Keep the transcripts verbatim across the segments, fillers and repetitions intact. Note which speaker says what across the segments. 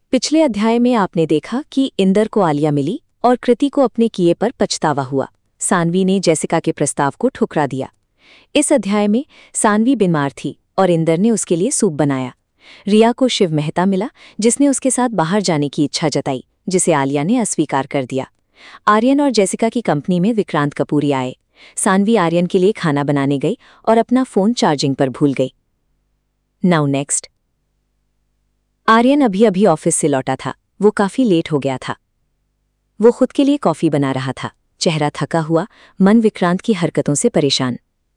Speaker 1: पिछले अध्याय में आपने देखा कि इंदर को आलिया मिली और कृति को अपने किए पर पछतावा हुआ। सानवी ने जेसिका के प्रस्ताव को ठुकरा दिया। इस अध्याय में सानवी बीमार थी और इंदर ने उसके लिए सूप बनाया। रिया को शिव मेहता मिला, जिसने उसके साथ बाहर जाने की इच्छा जताई, जिसे आलिया ने अस्वीकार कर दिया। आर्यन और जेसिका की कंपनी में विक्रांत कपूरी आए। सानवी आर्यन के लिए खाना बनाने गई और अपना फोन चार्जिंग पर भूल गई। Now next. आर्यन अभी अभी ऑफिस से लौटा था। वो काफी लेट हो गया था। वो खुद के लिए कॉफी बना रहा था, चेहरा थका हुआ, मन विक्रांत की हरकतों से परेशान।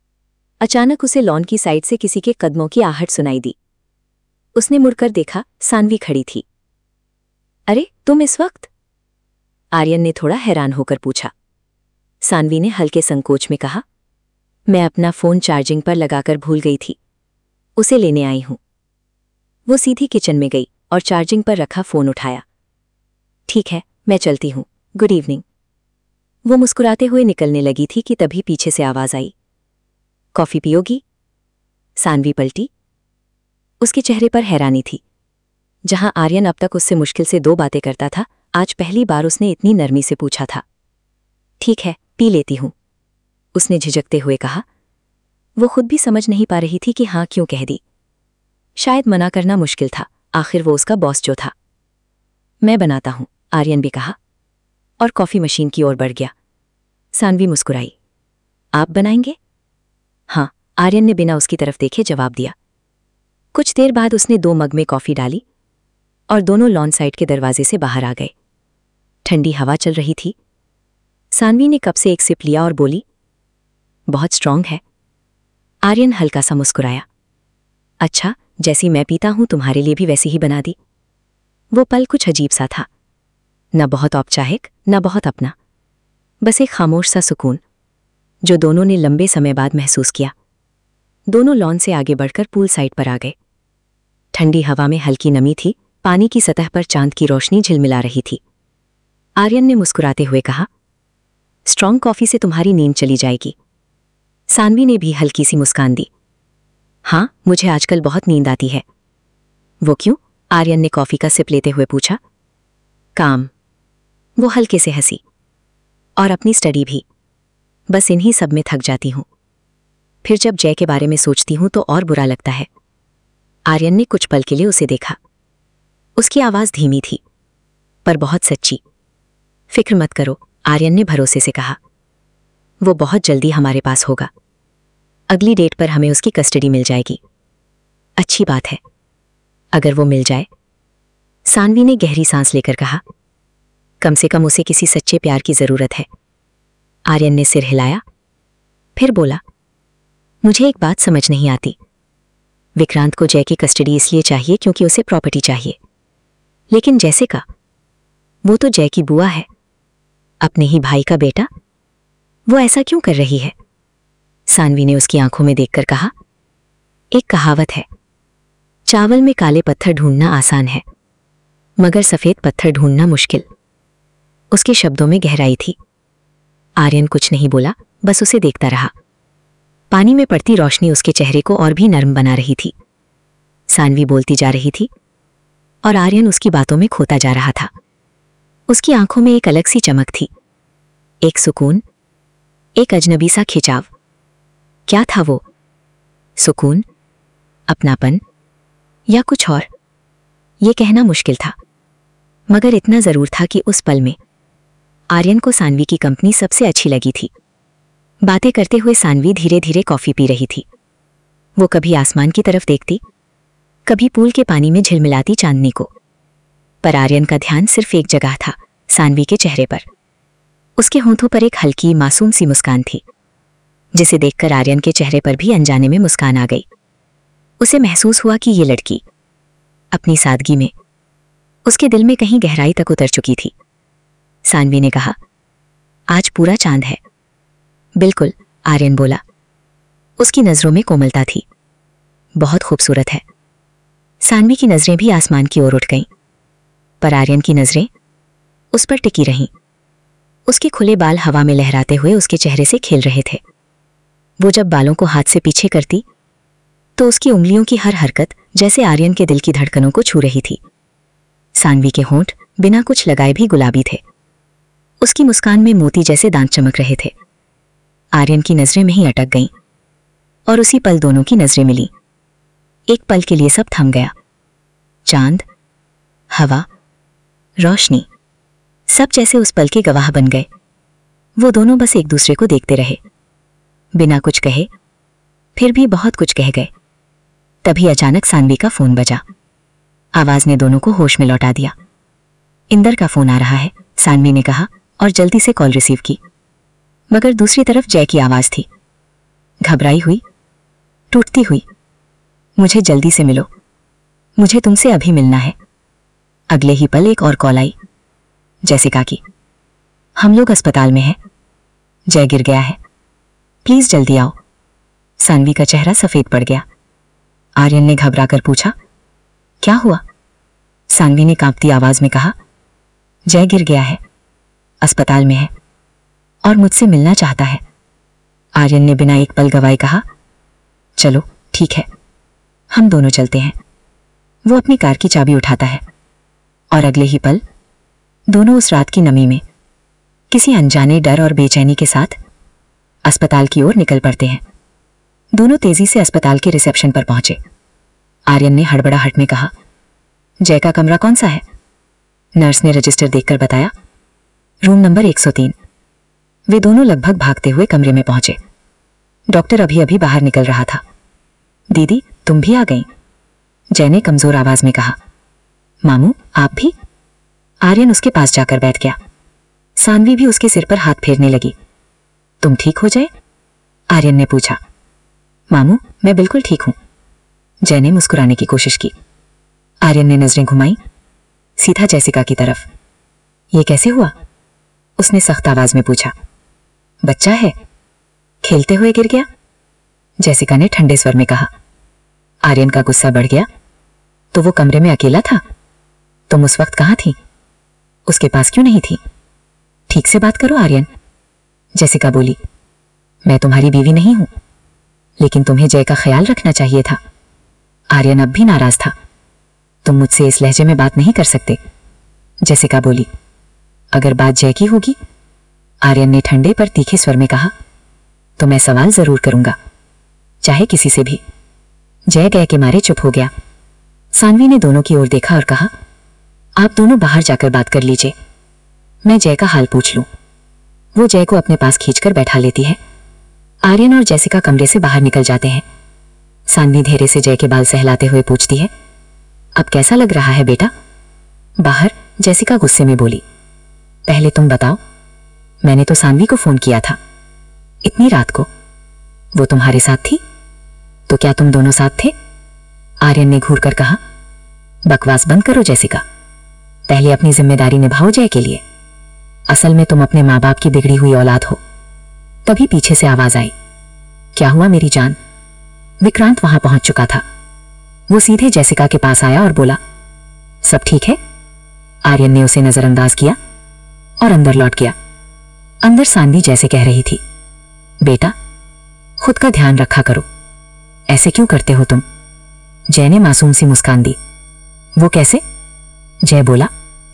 Speaker 1: अचानक उसे लॉन की साइड से किसी के कदमों की आहट सुनाई दी। उसने मुड़कर देखा, सानवी खड़ी थी। अरे तुम इस वक्त? आर्यन ने थोड़ा हैरान होकर पूछा। सानवी ने हल्के संकोच में कहा, मैं अपना फोन चार्जिंग पर लगाकर भूल गई थी, उसे लेने आई हूं। वो सीधी किचन में गई और चार्जिंग पर रखा फोन उठाया। ठीक है, मैं चलती हूं, गुड इवनिंग। वो मुस्कुराते हुए निकलने लगी थी कि तभी पीछे से आवाज आई, कॉफी पियोगी? सानवी पलटी। उसके चेहरे पर हैरानी थी। जहां आर्यन अब तक उससे मुश्किल से दो बातें करता था, आज पहली बार उसने इतनी नरमी से पूछा था। ठीक है, पी लेती हूं, उसने झिझकते हुए कहा। वो खुद भी समझ नहीं पा रही थी कि हाँ क्यों कह दी। शायद मना करना मुश्किल था, आखिर वो उसका बॉस जो था। मैं बनाता हूं, आर्यन भी कहा और कॉफी मशीन की ओर बढ़ गया। सानवी मुस्कुराई। आप बनाएंगे? हाँ, आर्यन ने बिना उसकी तरफ देखे जवाब दिया। कुछ देर बाद उसने दो मग में कॉफी डाली और दोनों लॉन साइड के दरवाजे से बाहर आ गए। ठंडी हवा चल रही थी। सानवी ने कप से एक सिप लिया और बोली, बहुत स्ट्रांग है। आर्यन हल्का सा मुस्कुराया। अच्छा, जैसी मैं पीता हूं तुम्हारे लिए भी वैसी ही बना दी। वो पल कुछ अजीब सा था, न बहुत औपचारिक न बहुत अपना, बस एक खामोश सा सुकून जो दोनों ने लंबे समय बाद महसूस किया। दोनों लॉन से आगे बढ़कर पूल साइड पर आ गए। ठंडी हवा में हल्की नमी थी, पानी की सतह पर चांद की रोशनी झिलमिला रही थी। आर्यन ने मुस्कुराते हुए कहा, स्ट्रांग कॉफी से तुम्हारी नींद चली जाएगी। सानवी ने भी हल्की सी मुस्कान दी। हाँ, मुझे आजकल बहुत नींद आती है। वो क्यों? आर्यन ने कॉफी का सिप लेते हुए पूछा। काम। वो हल्के से हंसी। और अपनी स्टडी भी, बस इन्हीं सब में थक जाती हूं। फिर जब जय के बारे में सोचती हूं तो और बुरा लगता है। आर्यन ने कुछ पल के लिए उसे देखा। उसकी आवाज धीमी थी पर बहुत सच्ची। फिक्र मत करो, आर्यन ने भरोसे से कहा। वो बहुत जल्दी हमारे पास होगा। अगली डेट पर हमें उसकी कस्टडी मिल जाएगी। अच्छी बात है, अगर वो मिल जाए। सानवी ने गहरी सांस लेकर कहा, कम से कम उसे किसी सच्चे प्यार की जरूरत है। आर्यन ने सिर हिलाया, फिर बोला, मुझे एक बात समझ नहीं आती। विक्रांत को जय की कस्टडी इसलिए चाहिए क्योंकि उसे प्रॉपर्टी चाहिए, लेकिन जेसिका, वो तो जय की बुआ है, अपने ही भाई का बेटा। वो ऐसा क्यों कर रही है? सानवी ने उसकी आंखों में देखकर कहा, एक कहावत है, चावल में काले पत्थर ढूंढना आसान है मगर सफेद पत्थर ढूंढना मुश्किल। उसके शब्दों में गहराई थी। आर्यन कुछ नहीं बोला, बस उसे देखता रहा। पानी में पड़ती रोशनी उसके चेहरे को और भी नर्म बना रही थी। सानवी बोलती जा रही थी और आर्यन उसकी बातों में खोता जा रहा था। उसकी आंखों में एक अलग सी चमक थी, एक सुकून, एक अजनबी सा खिंचाव। क्या था वो? सुकून, अपनापन या कुछ और? ये कहना मुश्किल था, मगर इतना जरूर था कि उस पल में आर्यन को सानवी की कंपनी सबसे अच्छी लगी थी। बातें करते हुए सानवी धीरे धीरे कॉफी पी रही थी। वो कभी आसमान की तरफ देखती, कभी पूल के पानी में झिलमिलाती चांदनी को, पर आर्यन का ध्यान सिर्फ एक जगह था, सानवी के चेहरे पर। उसके होंठों पर एक हल्की मासूम सी मुस्कान थी, जिसे देखकर आर्यन के चेहरे पर भी अनजाने में मुस्कान आ गई। उसे महसूस हुआ कि ये लड़की अपनी सादगी में उसके दिल में कहीं गहराई तक उतर चुकी थी। सानवी ने कहा, आज पूरा चांद है। बिल्कुल, आर्यन बोला। उसकी नजरों में कोमलता थी। बहुत खूबसूरत है। सानवी की नजरें भी आसमान की ओर उठ गईं, पर आर्यन की नजरें उस पर टिकी रहीं। उसके खुले बाल हवा में लहराते हुए उसके चेहरे से खेल रहे थे। वो जब बालों को हाथ से पीछे करती तो उसकी उंगलियों की हर हरकत जैसे आर्यन के दिल की धड़कनों को छू रही थी। सानवी के होंठ बिना कुछ लगाए भी गुलाबी थे। उसकी मुस्कान में मोती जैसे दांत चमक रहे थे। आर्यन की नजरें में ही अटक गईं और उसी पल दोनों की नजरें मिली। एक पल के लिए सब थम गया। चांद, हवा, रोशनी, सब जैसे उस पल के गवाह बन गए। वो दोनों बस एक दूसरे को देखते रहे, बिना कुछ कहे, फिर भी बहुत कुछ कह गए। तभी अचानक सानवी का फोन बजा। आवाज ने दोनों को होश में लौटा दिया। इंदर का फोन आ रहा है, सानवी ने कहा और जल्दी से कॉल रिसीव की। मगर दूसरी तरफ जय की आवाज थी, घबराई हुई, टूटती हुई। मुझे जल्दी से मिलो, मुझे तुमसे अभी मिलना है। अगले ही पल एक और कॉल आई, जैसिका की। हम लोग अस्पताल में हैं, जय गिर गया है, प्लीज जल्दी आओ। सानवी का चेहरा सफेद पड़ गया। आर्यन ने घबरा कर पूछा, क्या हुआ? सानवी ने कांपती आवाज में कहा, जय गिर गया है, अस्पताल में है और मुझसे मिलना चाहता है। आर्यन ने बिना एक पल गवाए कहा, चलो ठीक है, हम दोनों चलते हैं। वो अपनी कार की चाबी उठाता है और अगले ही पल दोनों उस रात की नमी में किसी अनजाने डर और बेचैनी के साथ अस्पताल की ओर निकल पड़ते हैं। दोनों तेजी से अस्पताल के रिसेप्शन पर पहुंचे। आर्यन ने हड़बड़ाहट में कहा, जय का कमरा कौन सा है? नर्स ने रजिस्टर देखकर बताया, रूम नंबर एक सौ तीन। वे दोनों लगभग भागते हुए कमरे में पहुंचे। डॉक्टर अभी अभी बाहर निकल रहा था। दीदी, तुम भी आ गई, जय ने कमजोर आवाज में कहा। मामू, आप भी? आर्यन उसके पास जाकर बैठ गया। सानवी भी उसके सिर पर हाथ फेरने लगी। तुम ठीक हो जाए? आर्यन ने पूछा। मामू, मैं बिल्कुल ठीक हूं, जय ने मुस्कुराने की कोशिश की। आर्यन ने नजरें घुमाई, सीधा जैसिका की तरफ। ये कैसे हुआ? उसने सख्त आवाज में पूछा। बच्चा है, खेलते हुए गिर गया, जैसिका ने ठंडे स्वर में कहा। आर्यन का गुस्सा बढ़ गया। तो वो कमरे में अकेला था? तुम उस वक्त कहां थी? उसके पास क्यों नहीं थी? ठीक से बात करो आर्यन, जैसिका बोली। मैं तुम्हारी बीवी नहीं हूं, लेकिन तुम्हें जय का ख्याल रखना चाहिए था। आर्यन अब भी नाराज था। तुम मुझसे इस लहजे में बात नहीं कर सकते, जैसिका बोली। अगर बात जय की होगी, आर्यन ने ठंडे पर तीखे स्वर में कहा, तो मैं सवाल जरूर करूंगा, चाहे किसी से भी। जय गए के मारे चुप हो गया। सानवी ने दोनों की ओर देखा और कहा, आप दोनों बाहर जाकर बात कर लीजिए, मैं जय का हाल पूछ लूं। वो जय को अपने पास खींचकर बैठा लेती है। आर्यन और जैसिका कमरे से बाहर निकल जाते हैं। सानवी धीरे से जय के बाल सहलाते हुए पूछती है, अब कैसा लग रहा है बेटा? बाहर, जैसिका गुस्से में बोली। पहले तुम बताओ, मैंने तो सानवी को फोन किया था, इतनी रात को। वो तुम्हारे साथ थी? तो क्या तुम दोनों साथ थे? आर्यन ने घूर कर कहा। बकवास बंद करो जैसिका, पहले अपनी जिम्मेदारी निभाओ जय के लिए। असल में तुम अपने माँ बाप की बिगड़ी हुई औलाद हो। तभी पीछे से आवाज आई, क्या हुआ मेरी जान? विक्रांत वहां पहुंच चुका था। वो सीधे जैसिका के पास आया और बोला, सब ठीक है? आर्यन ने उसे नजरअंदाज किया और अंदर लौट गया। अंदर सानवी जैसे कह रही थी, बेटा, खुद का ध्यान रखा करो, ऐसे क्यों करते हो तुम? जय ने मासूम सी मुस्कान दी। वो कैसे? जय बोला,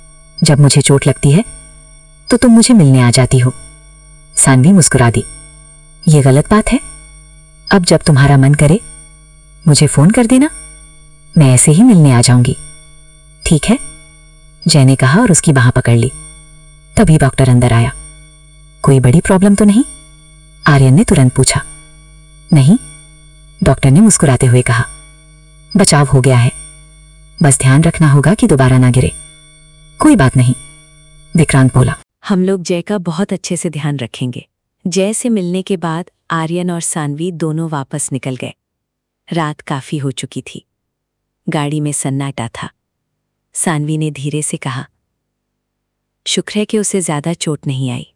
Speaker 1: जब मुझे चोट लगती है तो तुम मुझे मिलने आ जाती हो। सानवी मुस्कुरा दी। ये गलत बात है। अब जब तुम्हारा मन करे मुझे फोन कर देना, मैं ऐसे ही मिलने आ जाऊंगी। ठीक है, जय ने कहा और उसकी बाह पकड़ ली। तभी डॉक्टर अंदर आया। कोई बड़ी प्रॉब्लम तो नहीं? आर्यन ने तुरंत पूछा। नहीं, डॉक्टर ने मुस्कुराते हुए कहा, बचाव हो गया है, बस ध्यान रखना होगा कि दोबारा ना गिरे। कोई बात नहीं, विक्रांत बोला।
Speaker 2: हम लोग जय का बहुत अच्छे से ध्यान रखेंगे। जय से मिलने के बाद आर्यन और सानवी दोनों वापस निकल गए। रात काफी हो चुकी थी। गाड़ी में सन्नाटा था। सानवी ने धीरे से कहा, शुक्र है कि उसे ज्यादा चोट नहीं आई।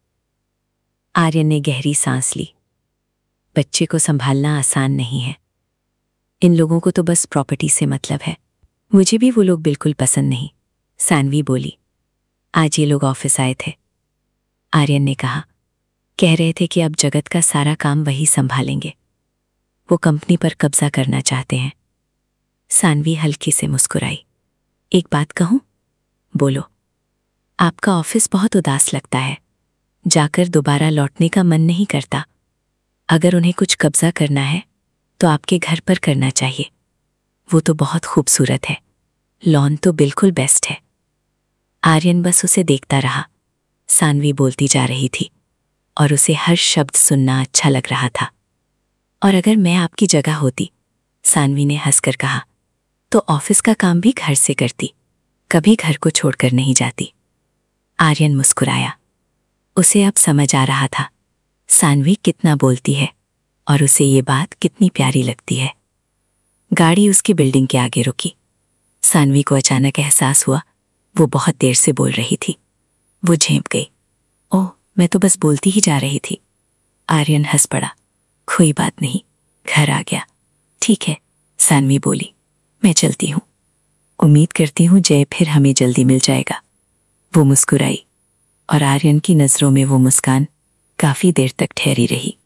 Speaker 2: आर्यन ने गहरी सांस ली। बच्चे को संभालना आसान नहीं है। इन लोगों को तो बस प्रॉपर्टी से मतलब है। मुझे भी वो लोग बिल्कुल पसंद नहीं, सानवी बोली। आज ये लोग ऑफिस आए थे, आर्यन ने कहा। कह रहे थे कि अब जगत का सारा काम वही संभालेंगे। वो कंपनी पर कब्जा करना चाहते हैं। सानवी हल्की से मुस्कुराई। एक बात कहूं, बोलो, आपका ऑफिस बहुत उदास लगता है। जाकर दोबारा लौटने का मन नहीं करता। अगर उन्हें कुछ कब्जा करना है तो आपके घर पर करना चाहिए। वो तो बहुत खूबसूरत है, लॉन तो बिल्कुल बेस्ट है। आर्यन बस उसे देखता रहा। सानवी बोलती जा रही थी और उसे हर शब्द सुनना अच्छा लग रहा था। और अगर मैं आपकी जगह होती, सानवी ने हंसकर कहा, तो ऑफिस का काम भी घर से करती, कभी घर को छोड़कर नहीं जाती। आर्यन मुस्कुराया। उसे अब समझ आ रहा था सानवी कितना बोलती है और उसे ये बात कितनी प्यारी लगती है। गाड़ी उसकी बिल्डिंग के आगे रुकी। सानवी को अचानक एहसास हुआ वो बहुत देर से बोल रही थी। वो झेंप गई। ओह, मैं तो बस बोलती ही जा रही थी। आर्यन हंस पड़ा। कोई बात नहीं, घर आ गया। ठीक है, सानवी बोली, मैं चलती हूँ। उम्मीद करती हूँ जय फिर हमें जल्दी मिल जाएगा। वो मुस्कुराई और आर्यन की नजरों में वो मुस्कान काफी देर तक ठहरी रही।